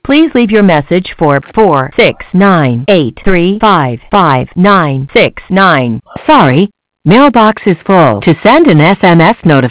Please leave your message for 469-835-5969. Sorry, mailbox is full. To send an SMS notification,